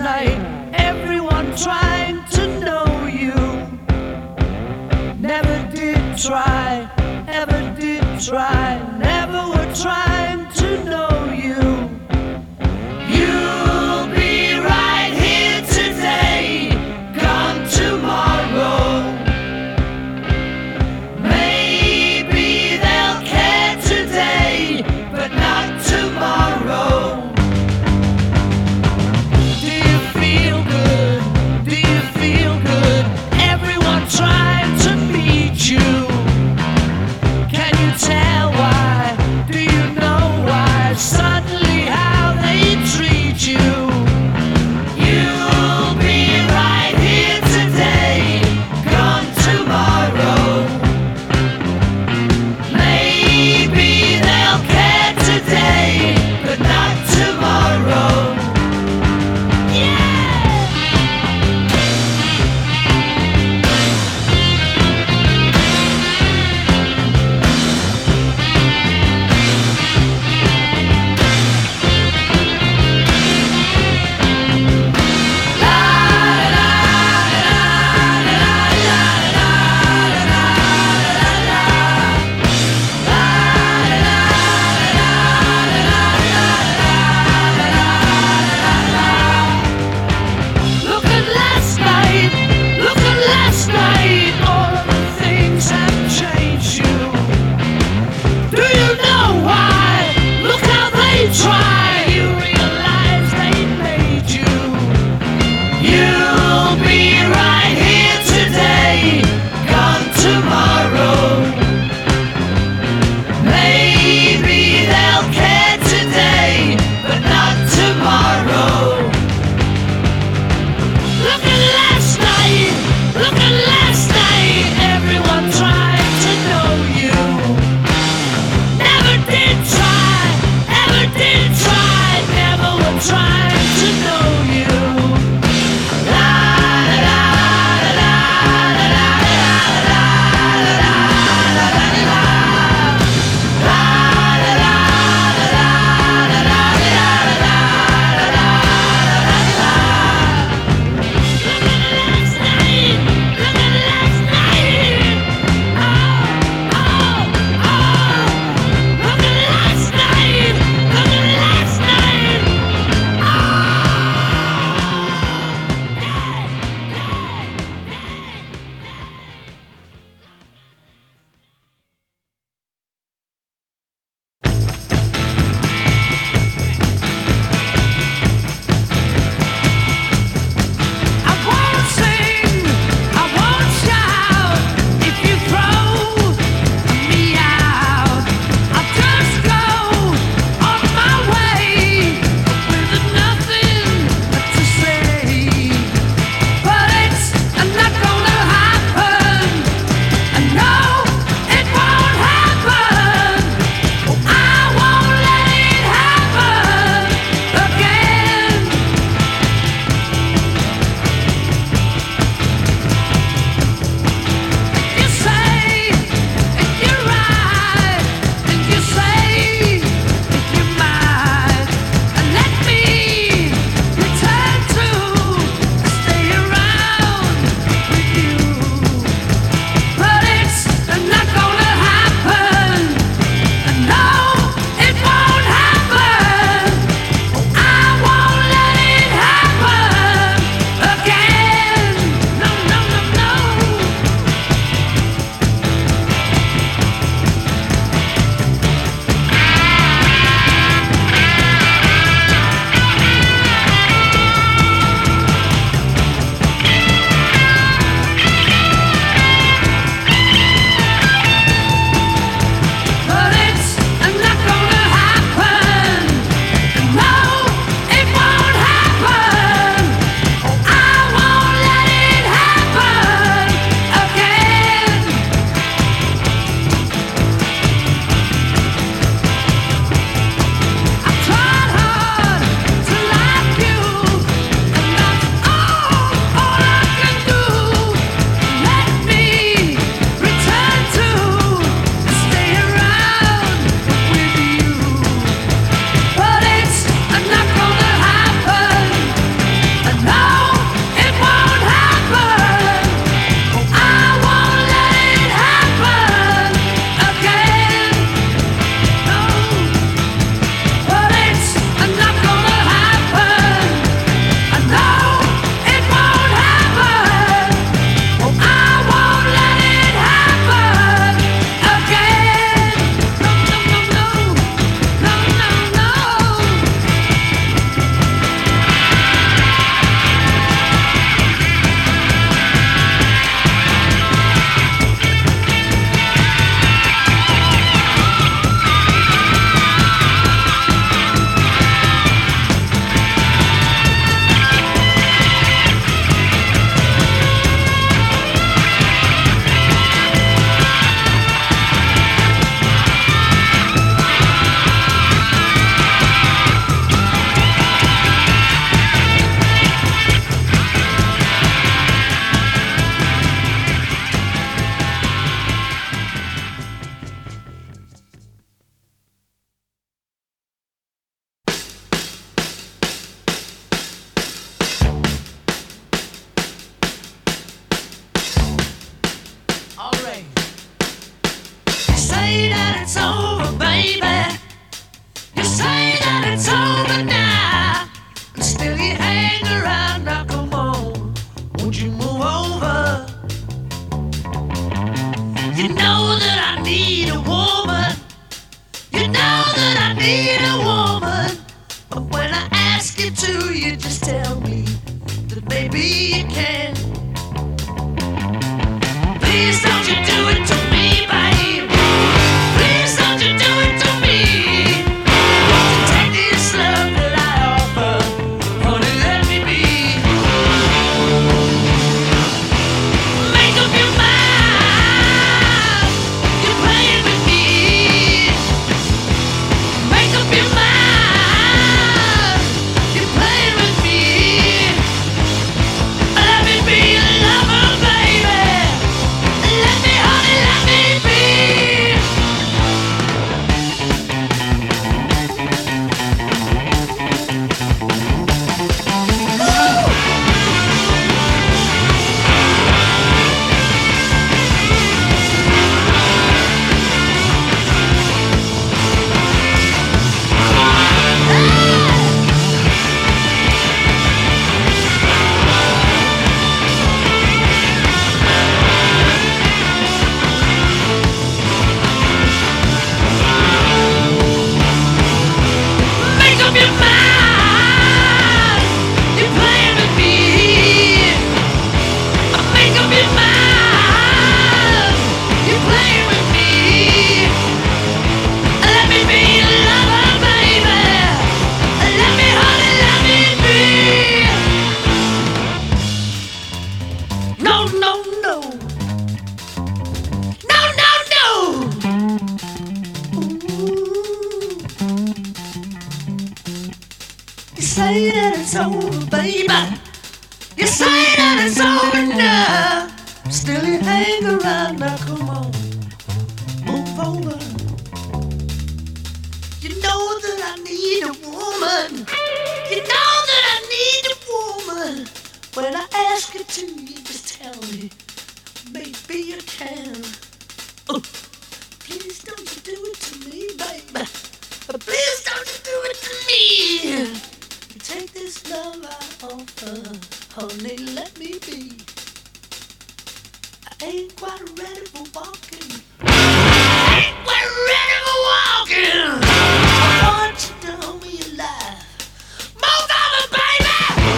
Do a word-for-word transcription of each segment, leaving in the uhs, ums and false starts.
night, everyone trying to know you. Never did try, ever did try, never were trying to know you. You'll be right here today, gone tomorrow. Maybe they'll care today, but not tomorrow. Do you feel good? Do you feel good? Everyone trying to meet you. Can you tell why? you hang around? Now come on, won't you move over? You know that I need a woman. You know that I need a woman. But when I ask you to, you just tell me that maybe you can. Please don't you do it to me, babe. Please don't you do it to me. Take this love that I offer, honey, let me be. Make up your mind, you're playing with me. Make up your mind, you're playing with me. Let me be a lover, baby. Let me, honey, let me be. Make up your mind, you're playing with me. Make up your mind, you're playing with me. Let me be a lover, baby. Let me, honey, let me be. No, no, no. No, no, no. You say that it's over, baby. You say that it's over now. Still you hang around. Now come on, move over. You know that I need a woman. You know that I need a woman. When I ask you to, you just tell me maybe you can. Oh, please don't you do it to me, baby. Please don't you do it to me. You take this love I offer, honey, let me be. I ain't quite ready for walking. I ain't quite ready for walking. I want you to hold me alive. Move over, baby.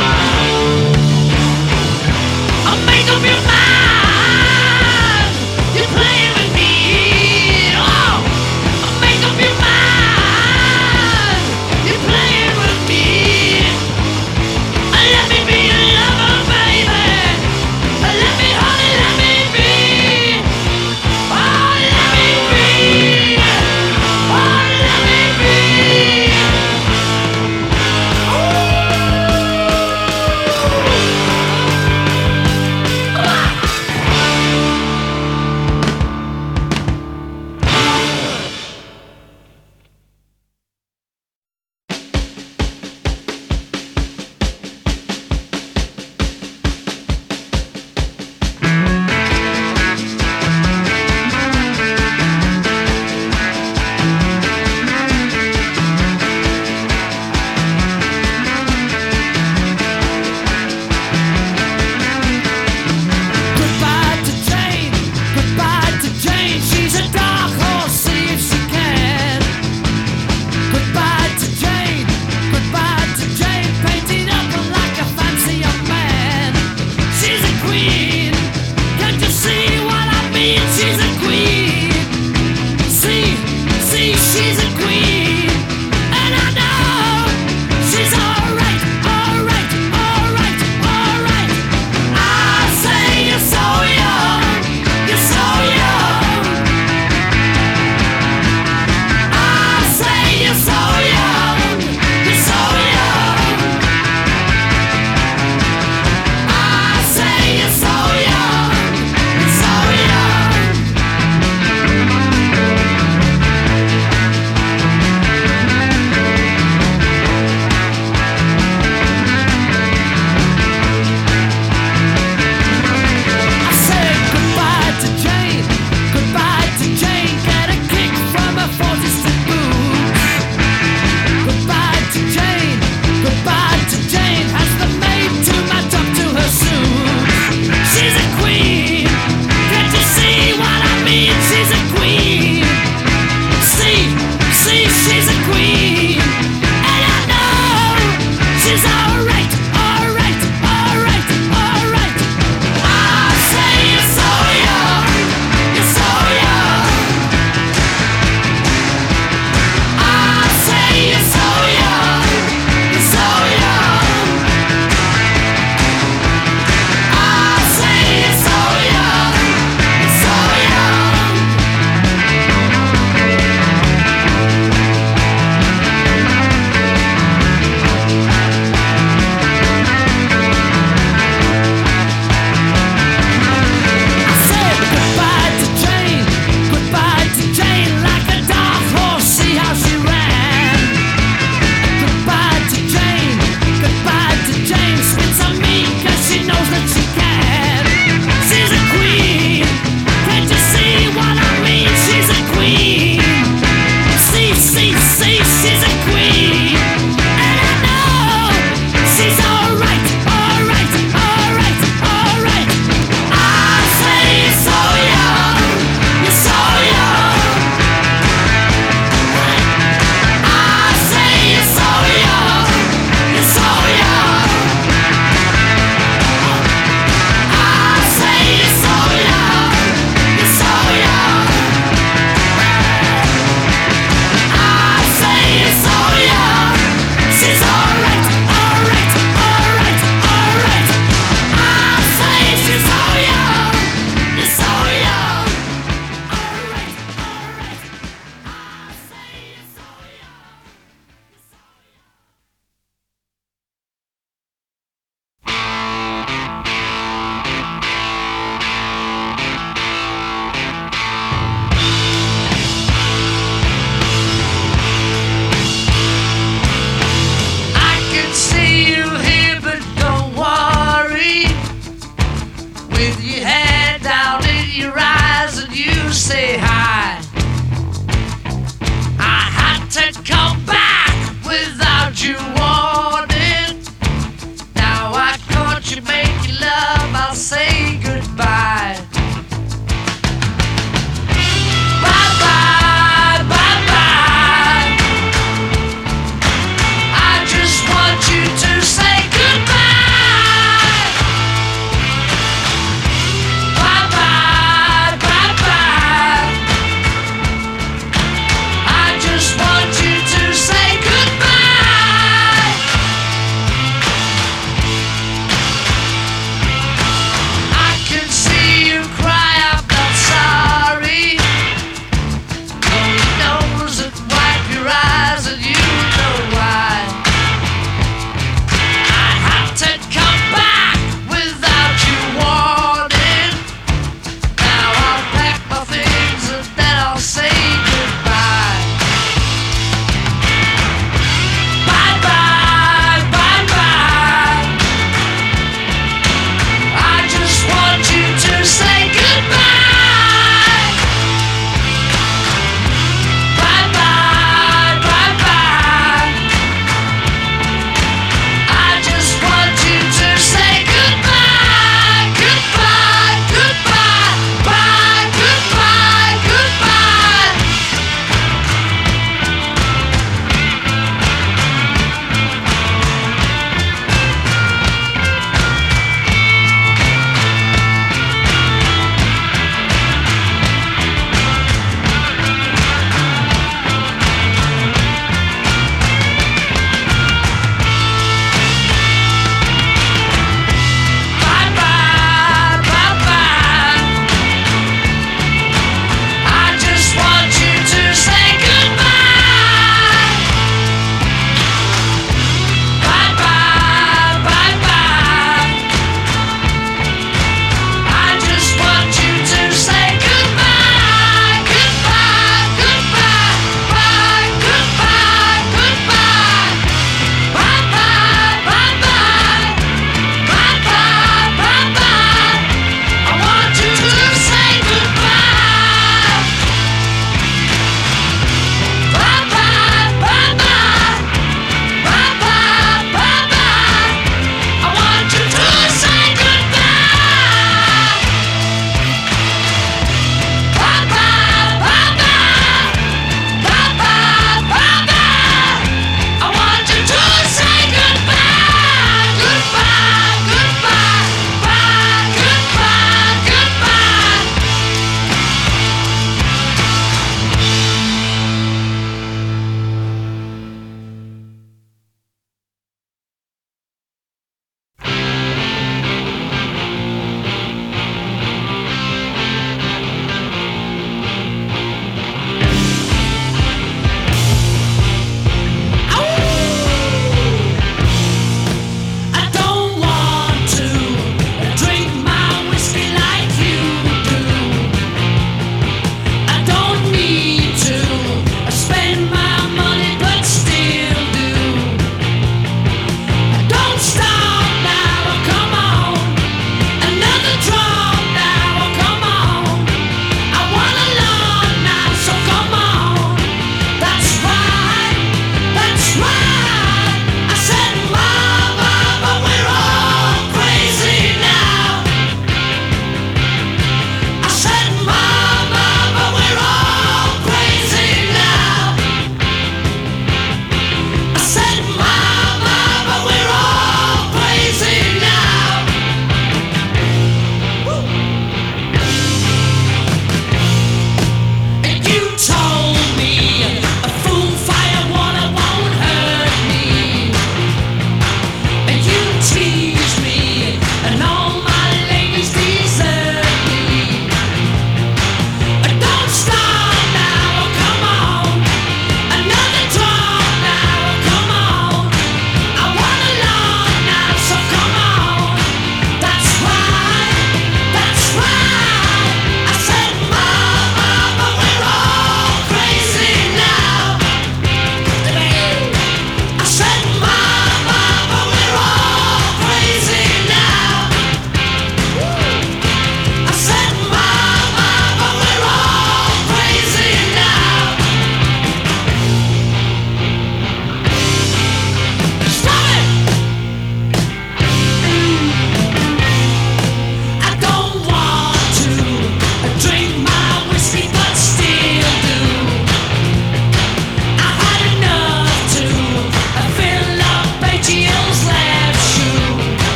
I'll make up your mind. You're playing with me. Oh, I'll make up your mind. You're playing with me. Let me be a lover, baby. Let me, honey, let me be. Oh, let me be. Oh, let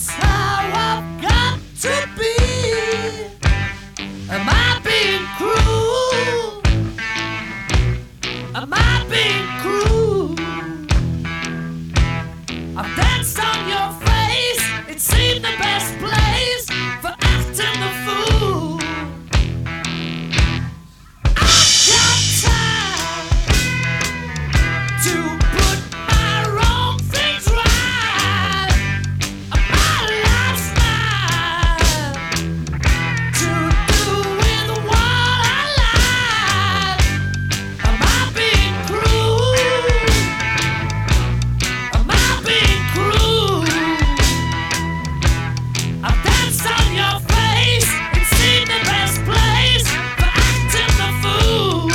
That's how I've got to be. Am I being cruel? Am I being cruel? I've danced on your face. It seemed the best place for acting the fool. I've got time to put my wrong things right. My life's mine to do with what I like. Am I being cruel? Am I being cruel? I've danced on your face. It seemed the best place for acting the fool.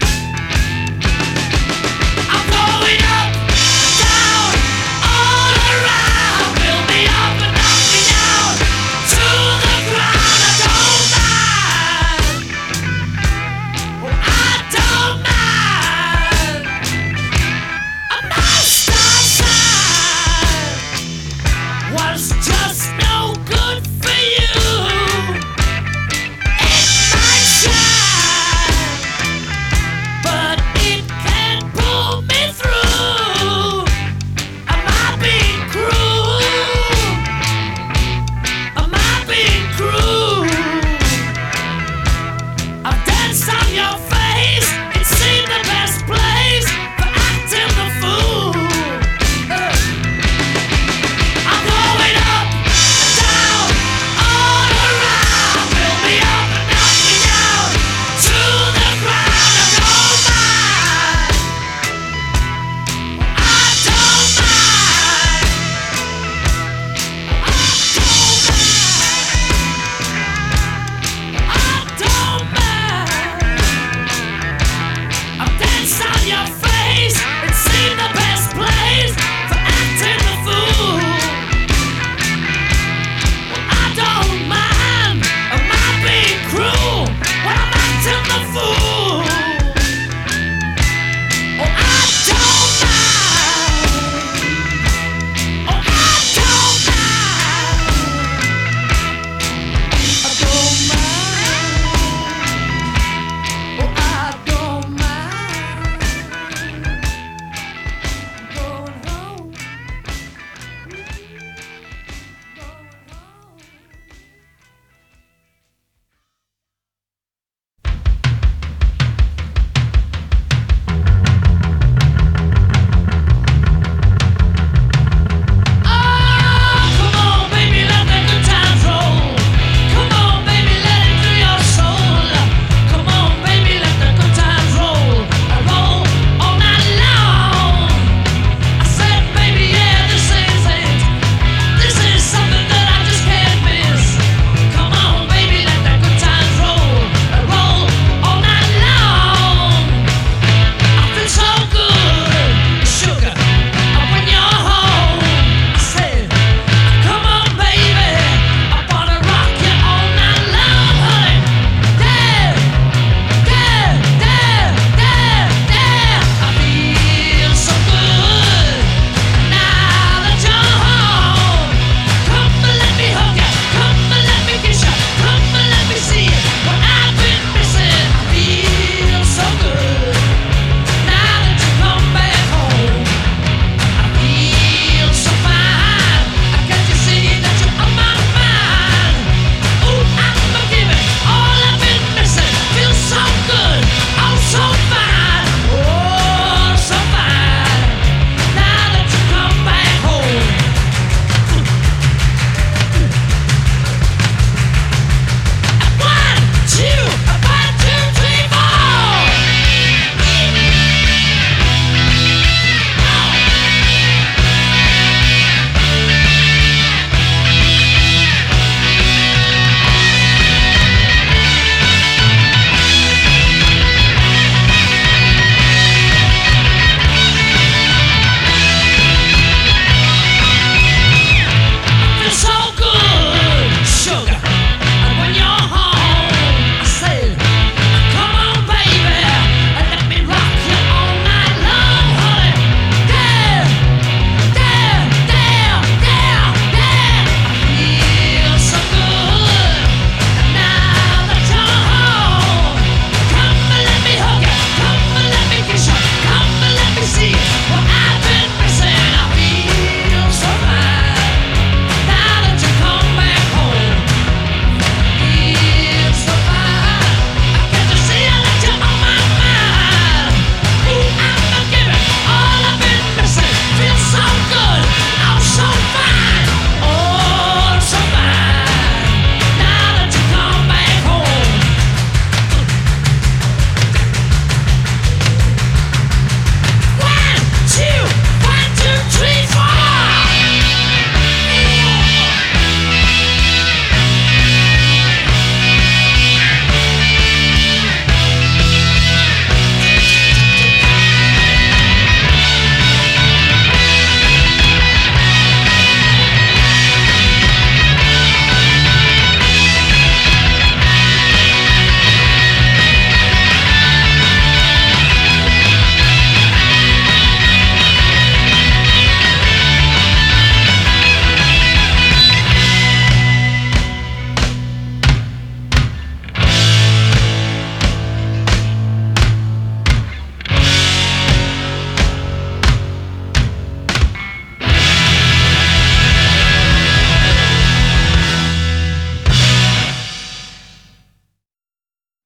I'm going up, down, all around. Build me up and knock me down to the ground. I don't mind. Oh, I don't mind. A nice outside was just